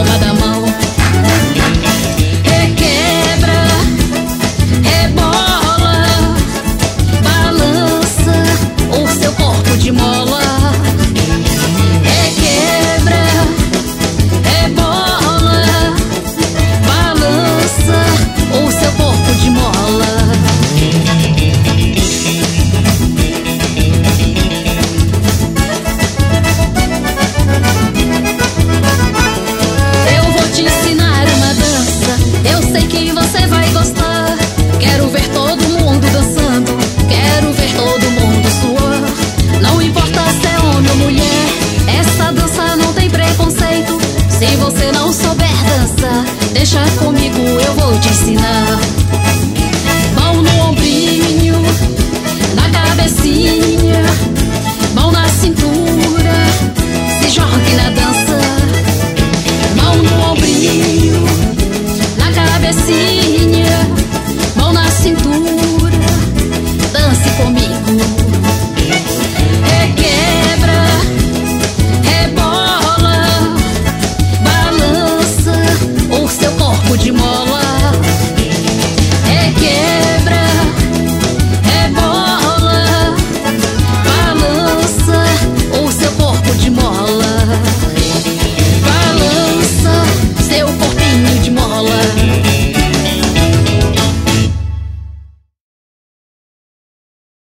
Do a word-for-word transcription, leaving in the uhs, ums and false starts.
palma da mão. Requebra, rebola, balança o seu corpo de mola. Requebra, rebola, balança o seu corpo de mola. Eu vou te ensinar uma dança, eu sei que você vai gostar. Quero ver todo mundo dançando, quero ver todo mundo suar. Não importa se é homem ou mulher, essa dança não tem preconceito. Se você não souber dançar, deixa comigo.